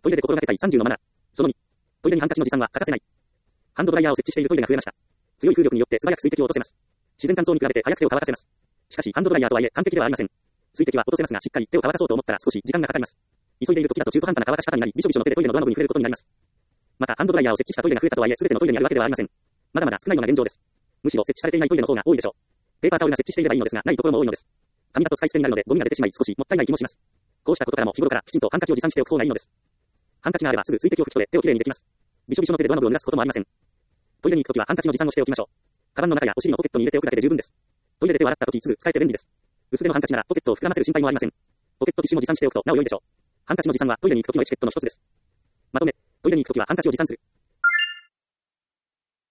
イレで心がけたい30のマナー。その2。トイレにハンカチの持参は欠かせない。ハンドドライヤーを設置しているトイレが増えました。強い風力によって素早く水滴を落とせます。自然乾燥に比べて早く手を乾かせます。しかし、ハンドドライヤーとはいえ完璧ではありません。水滴は落とせますが、しっかり手を乾かそうと思ったら少し時間がかかります。急いでいる時だと中途半端な乾かし方になり、びしょびしょの手でトイレのドアノブに触れることになります。また、ハンドドライヤーを設置したトイレが増えたとはいえ、全てのトイレにあるわけではありません。まだまだ少ないのが現状です。むしろ設置されていないトイレの方が多いでしょう。ペーパータオルが設置していればいいのですが、ないところも多いのです。紙だと使い捨てになるので、ゴミが出てしまい少しもったいない気もします。こうしたことからも日頃からきちんとハンカチを持参しておく方がいいのです。ハンカチがあればすぐ水滴を拭き取れ、手をきれいにできます。びしょびしょの手でドアノブを濡らすこともありません。トイレに行くときはハンカチの持参をしておきましょう。カバンの中やお尻のポケットに入れておくだけで十分です。トイレで手を洗ったときすぐ使えて便利です。薄手のハンカチならポケットを膨らませる心配もありません。ポケットティッシュも持参しておくとなお良いでしょう。ハンカチの持参はトイレに行くときのエチケットの一つです。まとめ、トイレに行くときはハンカチを持参する。